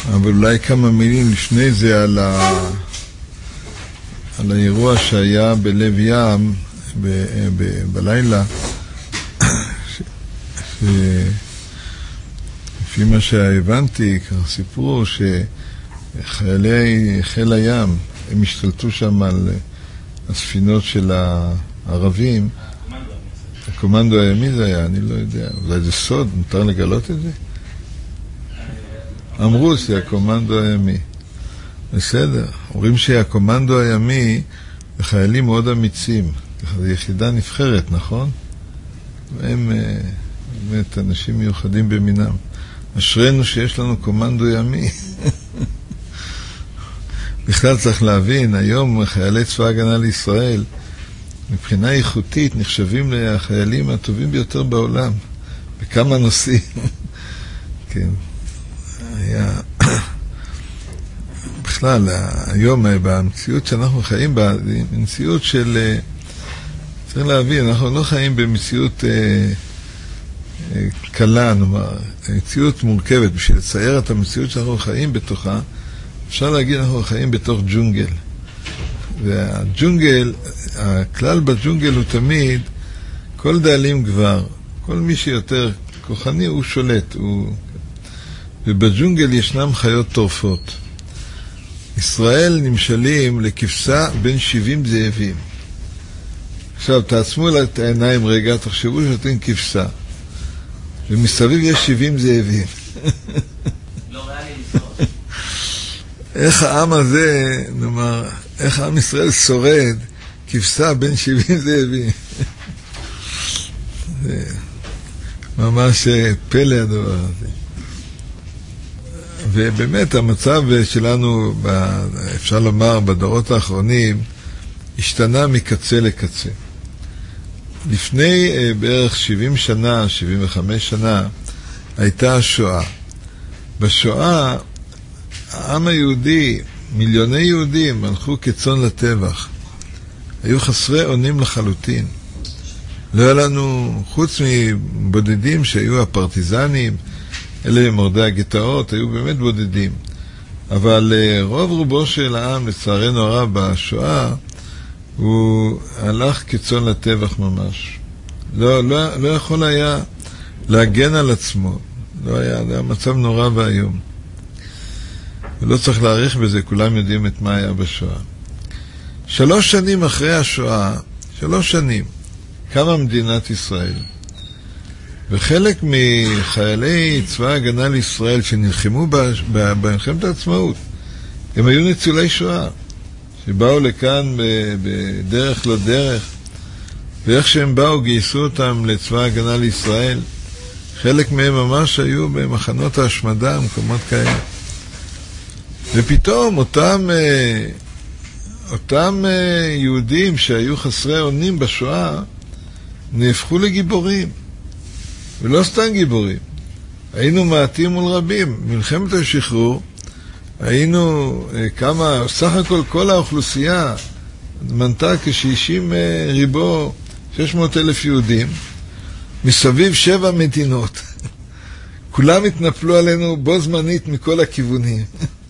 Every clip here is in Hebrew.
אבל אולי כמה מילים לפני זה על האירוע שהיה בלב ים בלילה, לפי מה שהבנתי, סיפרו שחיילי חיל הים, הם השתלטו שם על הספינות של הערבים. הקומנדו הימי זה היה, אני לא יודע, אולי זה סוד, מותר לגלות את זה? אמרו שהקומנדו הימי. בסדר, אומרים שהקומנדו הימי זה חיילים מאוד אמיצים, זו יחידה נבחרת, נכון? הם באמת אנשים מיוחדים במינם. אשרנו שיש לנו קומנדו ימי. בכלל צריך להבין, היום חיילי צבא הגנה לישראל, מבחינה איכותית, נחשבים לחיילים הטובים ביותר בעולם, בכמה נושאים. כן. היה... בכלל, היום, במציאות שאנחנו חיים בה, במציאות של... צריך להבין, אנחנו לא חיים במציאות קלה, נאמר, מציאות מורכבת. בשביל לצייר את המציאות שאנחנו חיים בתוכה, אפשר להגיד, אנחנו חיים בתוך ג'ונגל. והג'ונגל, הכלל בג'ונגל הוא תמיד, כל דאלים גבר, כל מי שיותר כוחני הוא שולט, ובג'ונגל ישנם חיות טורפות. ישראל נמשלים לכבשה בין 70 זאבים. עכשיו, תעצמו את העיניים רגע, תחשבו שאתם כבשה, ומסביב יש 70 זאבים. לא ריאלי לשרוד. איך העם הזה, נאמר, איך עם ישראל שורד כבשה בין 70 זאבים? זה ממש פלא הדבר הזה. ובאמת המצב שלנו, אפשר לומר, בדורות האחרונים, השתנה מקצה לקצה. לפני בערך 70 שנה, 75 שנה, הייתה השואה. בשואה, העם היהודי, מיליוני יהודים, הלכו כצאן לטבח. היו חסרי אונים לחלוטין. לא היה לנו, חוץ מבודדים שהיו הפרטיזנים, אלה מורדי הגטאות, היו באמת בודדים. אבל רוב רובו של העם, לצערנו הרב, בשואה, הוא הלך כצאן לטבח ממש. לא יכול היה להגן על עצמו. לא היה, זה היה מצב נורא והיום. ולא צריך להאריך בזה, כולם יודעים את מה היה בשואה. 3 שנים אחרי השואה, 3 שנים, קמה מדינת ישראל. וחלק מחיילי צבא ההגנה לישראל שנלחמו במלחמת העצמאות, הם היו ניצולי שואה, שבאו לכאן בדרך לא דרך, ואיך שהם באו גייסו אותם לצבא ההגנה לישראל. חלק מהם ממש היו במחנות ההשמדה, מקומות כאלה. ופתאום אותם יהודים שהיו חסרי אונים בשואה, נהפכו לגיבורים. ולא סתם גיבורים. היינו מעטים מול רבים. מלחמת השחרור, היינו כמה, סך הכל כל האוכלוסייה מנתה כ-60 ריבו, 600,000 יהודים, מסביב 7 מדינות. כולם התנפלו עלינו בו זמנית מכל הכיוונים.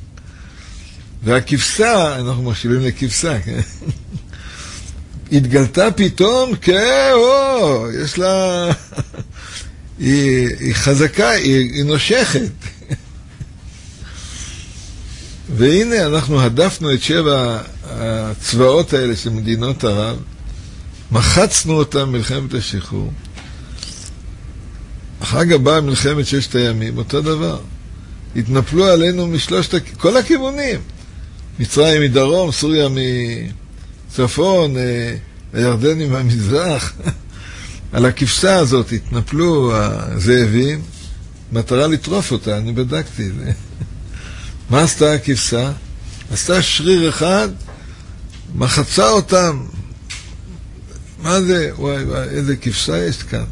והכבשה, אנחנו מחשיבים לכבשה, כן? התגלתה פתאום, כן, יש לה... היא חזקה, היא נושכת. והנה אנחנו הדפנו את 7 הצבאות האלה של מדינות ערב, מחצנו אותם מלחמת השחרור. אחר כך באה מלחמת 6 הימים, אותו דבר. התנפלו עלינו כל הכיוונים. מצרים מדרום, סוריה מצפון, הירדנים מהמזרח. על הכבשה הזאת התנפלו הזאבים, מטרה לטרוף אותה, אני בדקתי את זה. מה עשתה הכבשה? עשתה שריר אחד, מחצה אותם. מה זה? וואי, איזה כבשה יש כאן.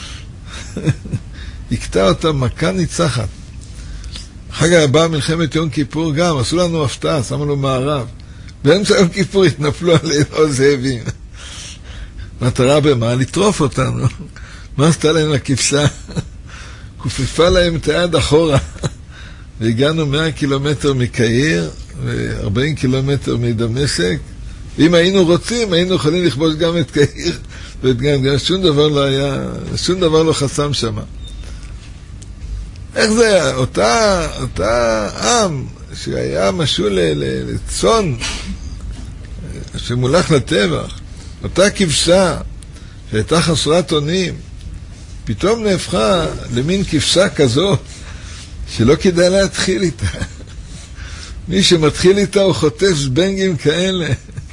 הקטע אותם מכה ניצחת. אחר כך באה מלחמת יום כיפור גם, עשו לנו הפתעה, שמו לו מערב. באמצע יום כיפור התנפלו עלינו זאבים. מטרה במה? לטרוף אותנו. מה עשתה להם הכבשה? כופפה להם את היד אחורה. והגענו 100 קילומטר מקהיר, ו-40 קילומטר מדמשק. ואם היינו רוצים, היינו יכולים לכבוש גם את קהיר, וגם שום דבר לא היה, שום דבר לא חסם שם. איך זה? אותה עם שהיה משול לצאן שמולך לטבח, אותה כבשה שהייתה חסרת אונים, פתאום נהפכה למין כבשה כזאת שלא כדאי להתחיל איתה. מי שמתחיל איתה הוא חוטף זבנגים כאלה.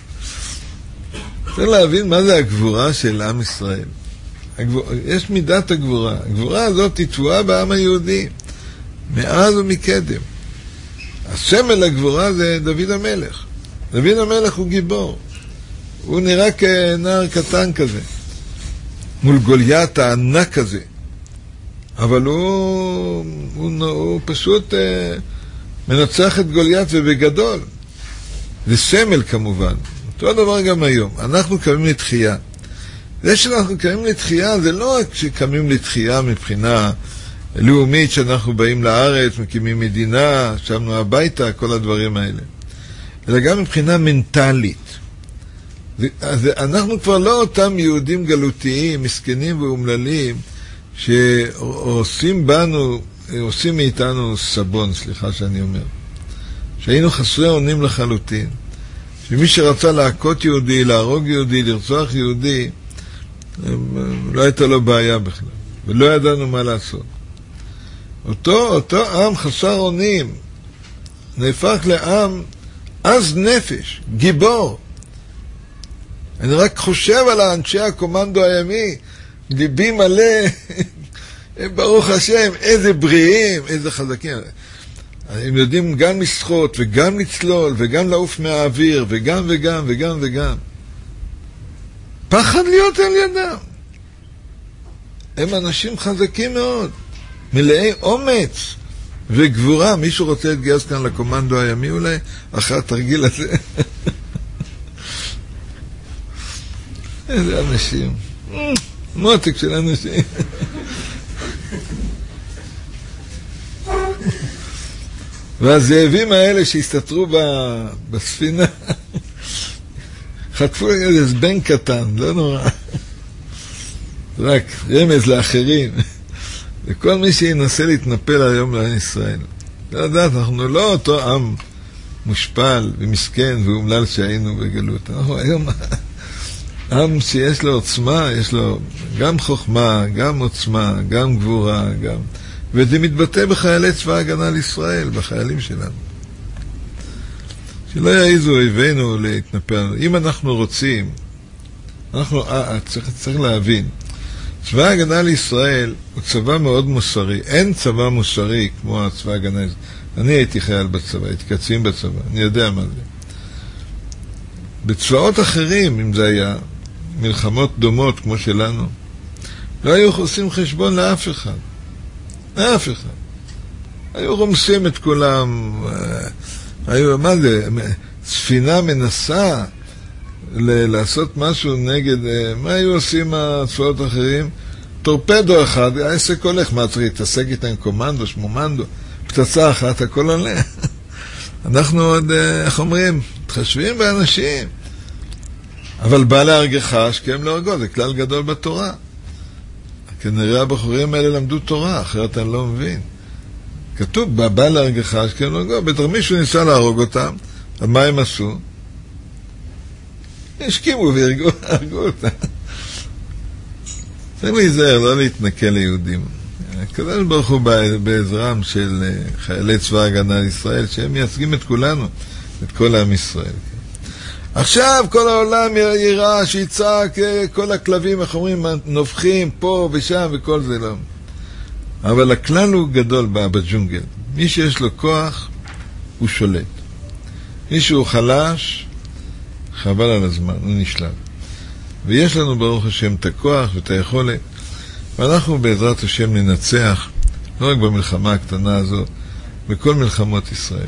צריך להבין מה זה הגבורה של עם ישראל. יש מידת הגבורה. הגבורה הזאת היא תבואה בעם היהודי, מאז ומקדם. הסמל הגבורה זה דוד המלך. דוד המלך הוא גיבור. הוא נראה כנער קטן כזה, מול גוליית הענק הזה. אבל הוא פשוט מנצח את גוליית ובגדול. זה סמל כמובן. אותו דבר גם היום. אנחנו קמים לתחייה. זה שאנחנו קמים לתחייה זה לא רק שקמים לתחייה מבחינה לאומית, שאנחנו באים לארץ, מקימים מדינה, שבנו הביתה, כל הדברים האלה. אלא גם מבחינה מנטלית. אז אנחנו כבר לא אותם יהודים גלותיים, מסכנים ואומללים, שעושים בנו, עושים מאיתנו סבון, סליחה שאני אומר. שהיינו חסרי אונים לחלוטין. שמי שרצה להכות יהודי, להרוג יהודי, לרצוח יהודי, לא הייתה לו בעיה בכלל. ולא ידענו מה לעשות. אותו עם חסר אונים נהפך לעם עז נפש, גיבור. אני רק חושב על אנשי הקומנדו הימי, ליבי מלא, ברוך השם, איזה בריאים, איזה חזקים. הם יודעים גם לשחות וגם לצלול וגם לעוף מהאוויר וגם וגם וגם וגם. פחד להיות על ידם. הם אנשים חזקים מאוד, מלאי אומץ וגבורה. מישהו רוצה להתגייס כאן לקומנדו הימי אולי? אחרי התרגיל הזה. איזה אנשים. מותק של אנשים. והזאבים האלה שהסתתרו בספינה, חטפו איזה זבנג קטן, לא נורא. רק רמז לאחרים. וכל מי שינסה להתנפל היום לעם ישראל. לא יודעת, אנחנו לא אותו עם מושפל ומסכן ואומלל שהיינו בגלות. אנחנו היום עם שיש לו עוצמה, יש לו גם חוכמה, גם עוצמה, גם גבורה, גם... וזה מתבטא בחיילי צבא ההגנה לישראל, בחיילים שלנו. שלא יעיזו אויבינו להתנפל. אם אנחנו רוצים, צריך להבין, צבא ההגנה לישראל הוא צבא מאוד מוסרי. אין צבא מוסרי כמו הצבא ההגנה לישראל. אני הייתי חייל בצבא, הייתי קצין בצבא, אני יודע מה זה. בצבאות אחרים, אם זה היה מלחמות דומות כמו שלנו, לא היו עושים חשבון לאף אחד. לאף אחד. היו רומסים את כולם. היו, מה זה? ספינה מנסה לעשות משהו נגד, מה היו עושים הצבאות האחרים? טורפדו אחד, העסק הולך, מה צריך להתעסק איתן? קומנדו, שמומנדו, פצצה אחת, הכל עולה. אנחנו עוד, איך אומרים, מתחשבים באנשים. אבל בא להרגך השכם להרגו, זה כלל גדול בתורה. כנראה הבחורים האלה למדו תורה, אחרת אני לא מבין. כתוב, בא להרגך השכם להרגו, בטח מישהו ניסה להרוג אותם, אז מה הם עשו? השכימו והרגו אותם. צריך להיזהר, לא להתנכל ליהודים. הקדוש ברוך הוא בעזרם של חיילי צבא ההגנה לישראל, שהם מייצגים את כולנו, את כל עם ישראל. עכשיו כל העולם יראה שיצעק, כל הכלבים, איך אומרים, נובחים פה ושם וכל זה לא. אבל הכלל הוא גדול בג'ונגל. מי שיש לו כוח, הוא שולט. מי שהוא חלש, חבל על הזמן, הוא נשלט. ויש לנו ברוך השם את הכוח ואת היכולת, ואנחנו בעזרת השם ננצח, לא רק במלחמה הקטנה הזו, בכל מלחמות ישראל.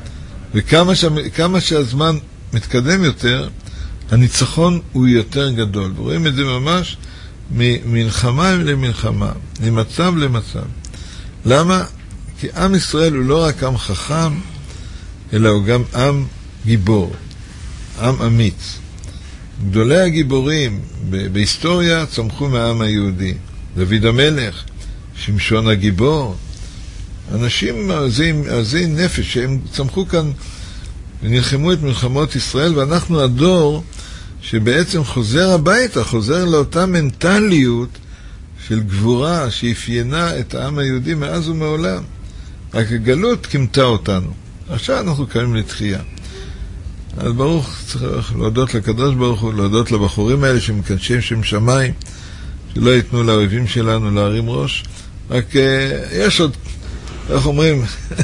וכמה שהזמן מתקדם יותר, הניצחון הוא יותר גדול. רואים את זה ממש ממלחמה למלחמה, ממצב למצב. למה? כי עם ישראל הוא לא רק עם חכם, אלא הוא גם עם גיבור, עם אמיץ. גדולי הגיבורים בהיסטוריה צמחו מהעם היהודי. דוד המלך, שמשון הגיבור, אנשים עזי נפש שהם צמחו כאן ונלחמו את מלחמות ישראל, ואנחנו הדור שבעצם חוזר הביתה, חוזר לאותה מנטליות של גבורה שאפיינה את העם היהודי מאז ומעולם. רק הגלות כמתה אותנו. עכשיו אנחנו קיימים לתחייה. אז ברוך, צריך להודות לקדוש ברוך הוא, להודות לבחורים האלה שמקדשים שם שמיים, שלא ייתנו לאויבים שלנו להרים ראש. רק יש עוד, איך אומרים,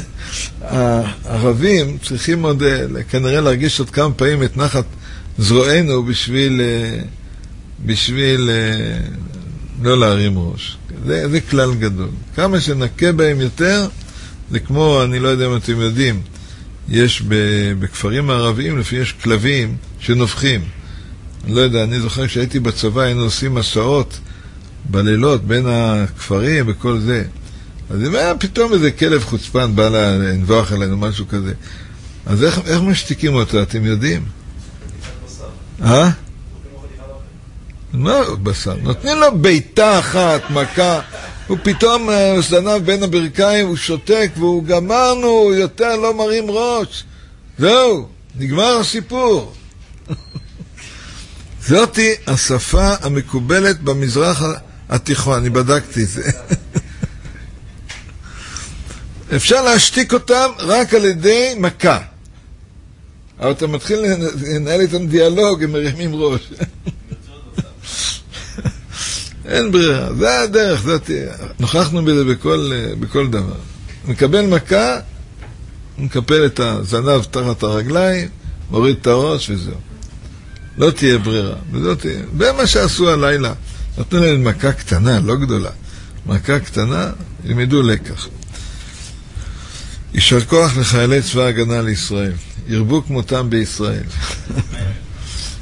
הערבים צריכים עוד כנראה להרגיש עוד כמה פעמים את נחת זרוענו בשביל לא להרים ראש. זה כלל גדול. כמה שנקה בהם יותר, זה כמו, אני לא יודע אם אתם יודעים, יש בכפרים הערביים, לפי יש כלבים שנובחים. אני לא יודע, אני זוכר כשהייתי בצבא, היינו עושים מסעות בלילות בין הכפרים וכל זה. אז אם היה פתאום איזה כלב חוצפן בא לנבוח עלינו, משהו כזה. אז איך משתיקים אותו, אתם יודעים? מה בשר? נותנים לו ביתה אחת, מכה, הוא פתאום זנב בין הברכיים, הוא שותק, והוא גמרנו, יותר לא מרים ראש. זהו, נגמר הסיפור. זאתי השפה המקובלת במזרח התיכון, אני בדקתי את זה. אפשר להשתיק אותם רק על ידי מכה. אבל אתה מתחיל לנהל איתם דיאלוג, הם מרימים ראש. אין ברירה, זה הדרך, נוכחנו בזה בכל דבר. מקבל מכה, מקפל את הזנב תחת הרגליים, מוריד את הראש וזהו. לא תהיה ברירה. זה מה שעשו הלילה. נתנו להם מכה קטנה, לא גדולה. מכה קטנה, ילמדו לקח. יישר כוח לחיילי צבא ההגנה לישראל. ירבו כמותם בישראל.